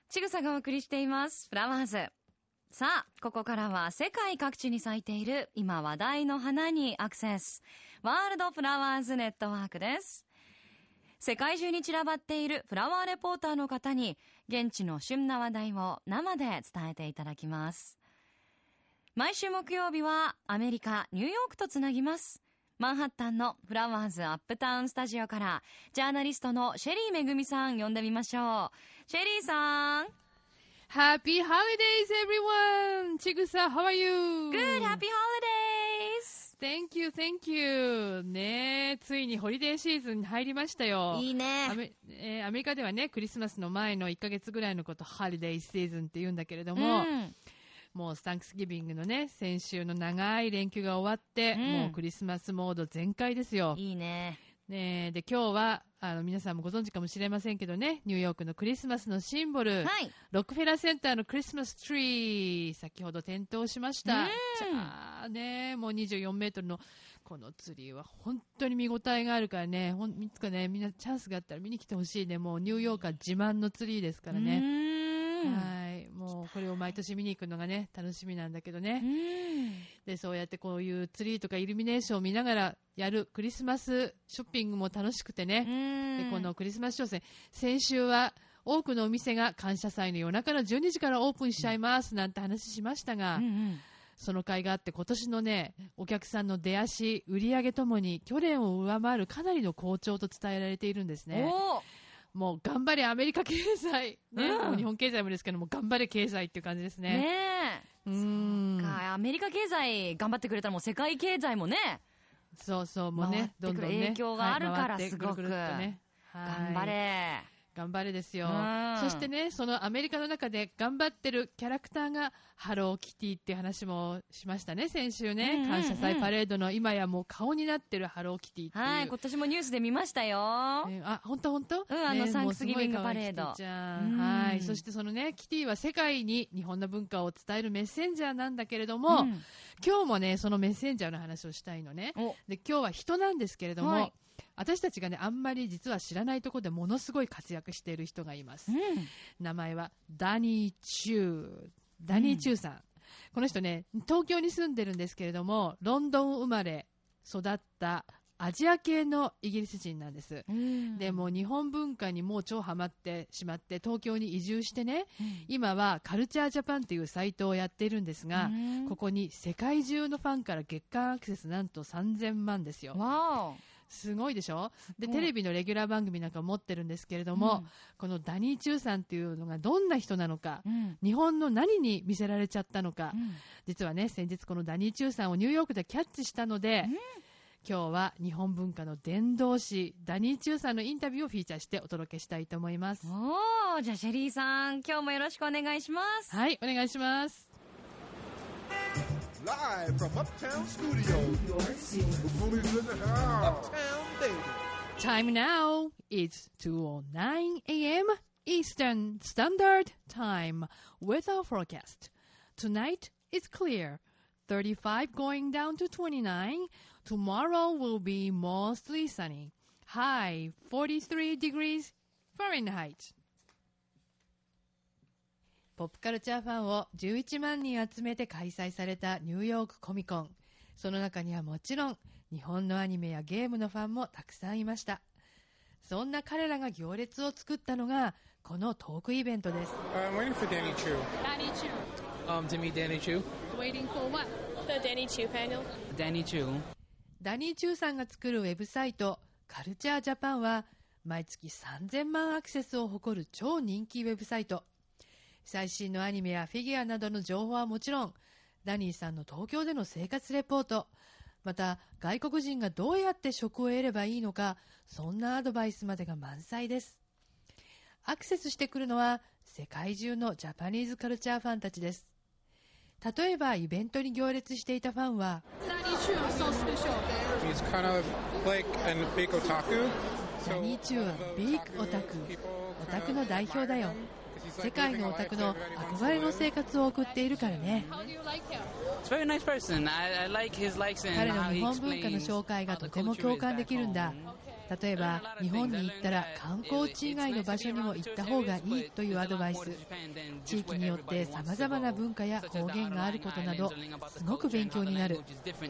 ちぐさがお送りしていますフラワーズ。さあ、ここからは世界各地に咲いている今話題の花にアクセス。ワールドフラワーズネットワークです。世界中に散らばっているフラワーレポーターの方に現地の旬な話題を生で伝えていただきます。毎週木曜日はアメリカ・ニューヨークとつなぎます。マンハッタンのフラワーズアップタウンスタジオからジャーナリストのシェリーめぐみさん呼んでみましょう。シェリーさん。 Happy holidays, everyone! ちぐさ、how are you? Good, happy holidays! Thank you, thank you. ねえ、ついにホリデーシーズンに入りましたよ。 いいね。 アメリカではね、クリスマスの前の1ヶ月ぐらいのこと、ホリデーシーズンって言うんだけれども、もうサンクスギビングのね、先週の長い連休が終わって、もうクリスマスモード全開ですよ。 いいね。 ねえ、で、今日は、皆さんもご存知かもしれませんけどね、ニューヨークのクリスマスのシンボル、 はい、 ロックフェラーセンターのクリスマスツリー、先ほど点灯しました。じゃあね、もう24メートルのこのツリーは本当に見応えがあるからね、いつかね、みんなチャンスがあったら見に来てほしいね。もうニューヨーカー自慢のツリーですからね。はい。もうこれを毎年見に行くのがね、楽しみなんだけどね。で、そうやってこういうツリーとかイルミネーションを見ながらやるクリスマスショッピングも楽しくてね。で、このクリスマス商戦、先週は多くのお店が感謝祭の夜中の12時からオープンしちゃいますなんて話しましたが、その会があって今年のね、お客さんの出足、売り上げともに去年を上回るかなりの好調と伝えられているんですね。もう頑張れアメリカ経済、ね、もう日本経済もですけども頑張れ経済っていう感じですね。 ねえ。そっか、アメリカ経済頑張ってくれたらもう世界経済もね。 そうそう、もうね、どんどんね。 影響があるからすごく。 ね、 頑張れ。 頑張れですよ。そしてね、そのアメリカの中で頑張ってるキャラクターがハローキティっていう話もしましたね、先週ね。感謝祭パレードの今やもう顔になってるハローキティっていう。 はい、今年もニュースで見ましたよ。 あ、本当サンクスギビングパレード。 はい。そしてそのね、キティは世界に日本の文化を伝えるメッセンジャーなんだけれども、今日もね、そのメッセンジャーの話をしたいのね。で、今日は人なんですけれども、私たちがね、あんまり実は知らないところでものすごい活躍している人がいます。名前はダニー・チュー。ダニー・チューさん。この人ね、東京に住んでるんですけれども、ロンドン生まれ、育ったアジア系のイギリス人なんです。で、もう日本文化にもう超ハマってしまって、東京に移住してね、今はカルチャージャパンっていうサイトをやっているんですが、ここに世界中のファンから月間アクセスなんと3000万ですよ。すごいでしょ。で、テレビのレギュラー番組なんか持ってるんですけれども、このダニー・チューさんっていうのがどんな人なのか、日本の何に見せられちゃったのか、実はね、先日このダニー・チューさんをニューヨークでキャッチしたので、今日は日本文化の伝道師ダニー・チューさんのインタビューをフィーチャーしてお届けしたいと思います。 じゃあシェリーさん、今日もよろしくお願いします。 はい、お願いします。 Live from Uptown Studios. Uptown Baby. Time now is 2:09 a.m. Eastern Standard Time. Weather forecast. Tonight is clear. 35 going down to 29. Tomorrow will be mostly sunny. High 43 degrees Fahrenheit. ポップカルチャーファンを11万人集めて開催されたニューヨークコミコン。その中にはもちろん日本のアニメやゲームのファンもたくさんいました。そんな彼らが行列を作ったのがこのトークイベントです。 I'm waiting for Danny Chu. Danny Chu. To meet Danny Chu. Waiting for what? The Danny Chu panel. Danny Chu. ダニー・チューさんが作るウェブサイトカルチャージャパンは毎月3000万アクセスを誇る超人気ウェブサイト。最新のアニメやフィギュアなどの情報はもちろん、ダニーさんの東京での生活レポート、また外国人がどうやって職を得ればいいのか、そんなアドバイスまでが満載です。アクセスしてくるのは世界中のジャパニーズカルチャーファンたちです。例えばイベントに行列していたファンは、 Danny Chu is so special. He's kind of like a big otaku. ダニー・チューはビッグオタク、オタクの代表だよ。世界のオタクの憧れの生活を送っているからね。 Very nice person. I like his likes and 彼の日本文化の紹介がとても共感できるんだ。 例えば日本に行ったら観光地以外の場所にも行った方がいいというアドバイス、地域によってさまざまな文化や方言があることなどすごく勉強になる。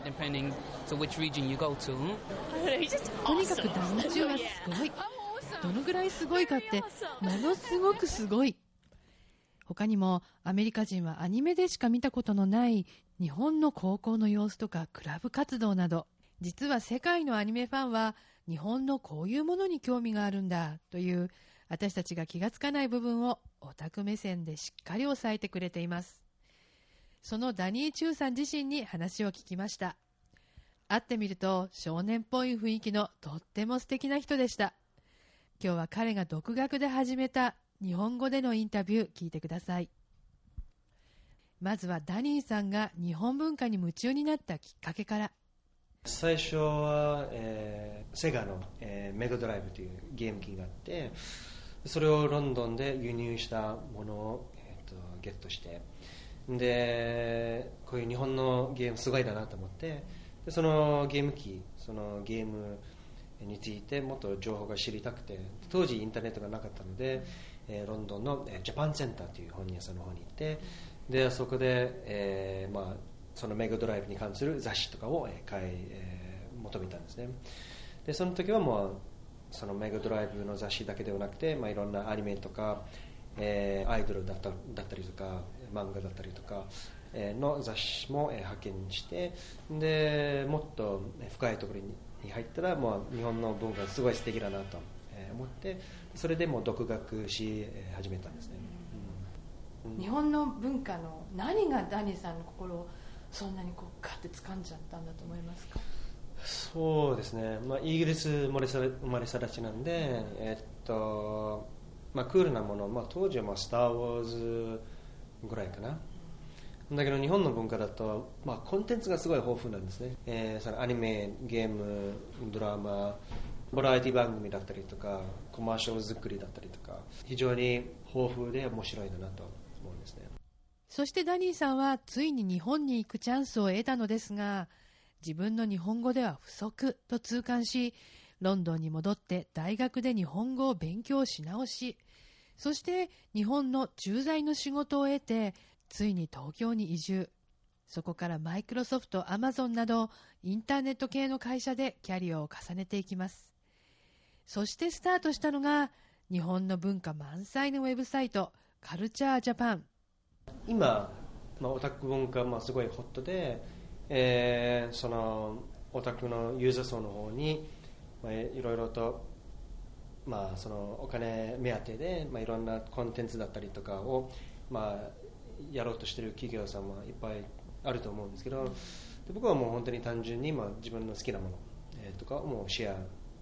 とにかくダニチューはすごい。どのぐらいすごいかってものすごくすごい。他にもアメリカ人はアニメでしか見たことのない日本の高校の様子とかクラブ活動など、実は世界のアニメファンは日本のこういうものに興味があるんだという私たちが気がつかない部分をオタク目線でしっかり抑えてくれています。そのダニー・チューさん自身に話を聞きました。会ってみると少年っぽい雰囲気のとっても素敵な人でした。今日は彼が独学で始めた日本語でのインタビュー聞いてください。まずはダニーさんが日本文化に夢中になったきっかけから。 最初は、セガの、メガドライブというゲーム機があって、それをロンドンで輸入したものを、ゲットして、でこういう日本のゲームすごいだなと思って、でそのゲーム機、そのゲームについてもっと情報が知りたくて、当時インターネットがなかったので、ロンドンのジャパンセンターという本屋さんの方に行って、でそこで、そのメガドライブに関する雑誌とかを求めたんですね。でその時はもうそのメガドライブの雑誌だけではなくて、いろんなアニメとか、アイドルだったりとか漫画だったりとかの雑誌も発見して、でもっと深いところに入ったらもう日本の文化がすごい素敵だなと思って、それでもう独学し始めたんですね。 日本の文化の何がダニーさんの心をそんなにこうガッて掴んじゃったんだと思いますか？ そうですね、イギリス生まれ育ちなんで、クールなもの、当時はスター・ウォーズぐらいかな。だけど日本の文化だと、コンテンツがすごい豊富なんですね。そのアニメ、ゲーム、ドラマ、バラエティ番組だったりとかコマーシャル作りだったりとか、非常に豊富で面白いなと思うんですね。 そしてダニーさんはついに日本に行くチャンスを得たのですが、自分の日本語では不足と痛感し、ロンドンに戻って大学で日本語を勉強し直し、そして日本の駐在の仕事を得てついに東京に移住。そこからマイクロソフト、アマゾンなどインターネット系の会社でキャリアを重ねていきます。そしてスタートしたのが日本の文化満載のウェブサイトカルチャージャパン。 今、オタク文化すごいホットで、そのオタクのユーザー層の方に、いろいろと、そのお金目当てで、いろんなコンテンツだったりとかを、やろうとしている企業さんもいっぱいあると思うんですけど、で僕はもう本当に単純に、自分の好きなもの、とかをもうシェア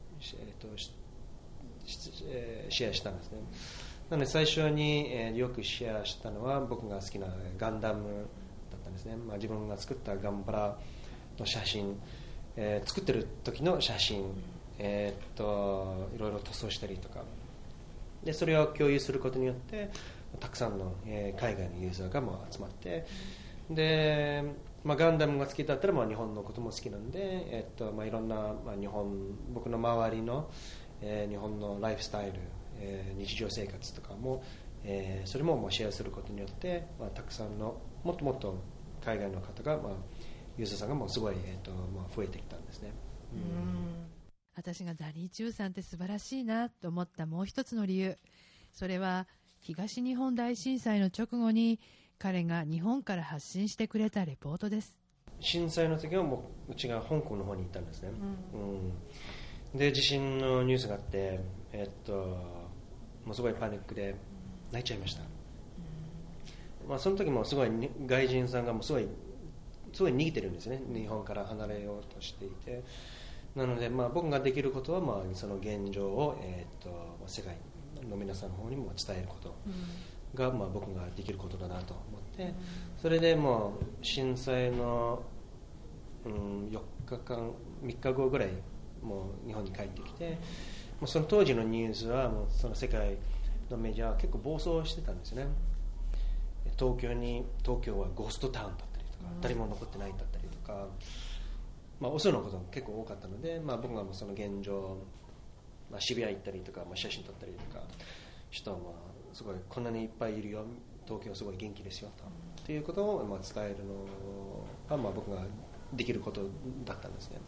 したんですね。なので最初に、よくシェアしたのは僕が好きなガンダムだったんですね。自分が作ったガンバラの写真、作ってる時の写真、いろいろ塗装したりとかで、それを共有することによってたくさんの、海外のユーザーが集まって、で、ガンダムが好きだったら日本のことも好きなんで、いろんな、僕の周りの、日本のライフスタイル、日常生活とかも、それもシェアすることによって、たくさんのもっともっと海外の方が、ユーザーさんがすごい、増えてきたんですね。 私がダニー・チューさんって素晴らしいなと思ったもう一つの理由、それは東日本大震災の直後に彼が日本から発信してくれたレポートです。 震災の時はうちが香港の方に行ったんですね。で地震のニュースがあって、もうすごいパニックで泣いちゃいました。その時もすごい外人さんがすごい逃げてるんですね。日本から離れようとしていて、なので僕ができることはその現状を、世界の皆さんの方にも伝えることが、僕ができることだなと思って、それでもう震災の、4日間3日後ぐらいもう日本に帰ってきて、もうその当時のニュースはもうその世界のメディアは結構暴走してたんですね。東京はゴーストタウンだったりとか、誰も残ってないだったりとか、嘘のことも結構多かったので、僕がその現状渋谷行ったりとか、写真撮ったりとか人はすごいこんなにいっぱいいるよ、東京すごい元気ですよということを伝えるのが僕ができることだったんですね。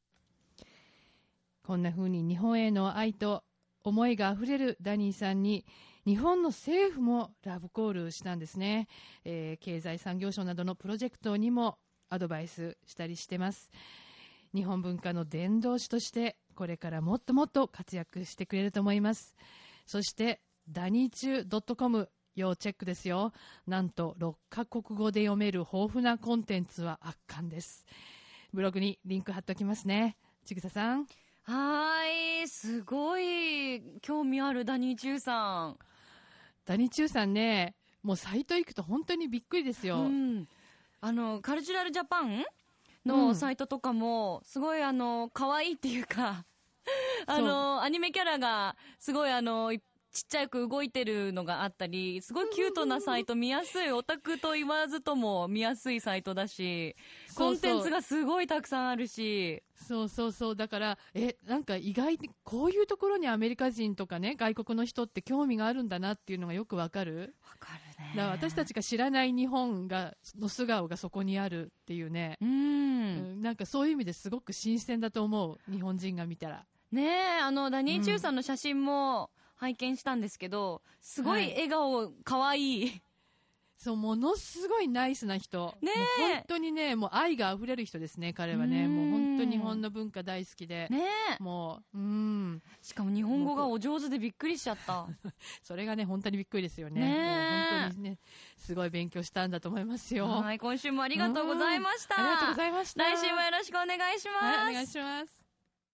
こんな風に日本への愛と思いがあふれるダニーさんに日本の政府もラブコールしたんですね。経済産業省などのプロジェクトにもアドバイスしたりしてます。日本文化の伝道師としてこれからもっともっと活躍してくれると思います。そしてダニーチュー .com 要チェックですよ。なんと6カ国語で読める豊富なコンテンツは圧巻です。ブログにリンク貼っておきますね。ちぐささん。 はい、すごい興味あるダニーチューさん。 ダニーチューさんね、もうサイト行くと本当にびっくりですよ。 カルチュラルジャパンのサイトとかもすごい可愛いっていうかアニメキャラがすごいちっちゃく動いてるのがあったり、すごいキュートなサイト、見やすい、オタクと言わずとも見やすいサイトだし、コンテンツがすごいたくさんあるし。 そうだからなんか意外にこういうところにアメリカ人とかね、外国の人って興味があるんだなっていうのがよくわかる。 わかるね。 だから私たちが知らない日本の素顔がそこにあるっていうね。なんかそういう意味ですごく新鮮だと思う、日本人が見たらね。ダニーチューさんの写真も拝見したんですけど、すごい笑顔、可愛い。 そう、ものすごいナイスな人。 ねえ。 もう本当にね、もう愛が溢れる人ですね、彼はね。もう本当に日本の文化大好きで。 ねえ。もう、 しかも日本語がお上手でびっくりしちゃった。 それがね、本当にびっくりですよね。 ねえ。 もう本当にね、すごい勉強したんだと思いますよ。 はい、今週もありがとうございました。 ありがとうございました。 来週もよろしくお願いします。 はい、お願いします。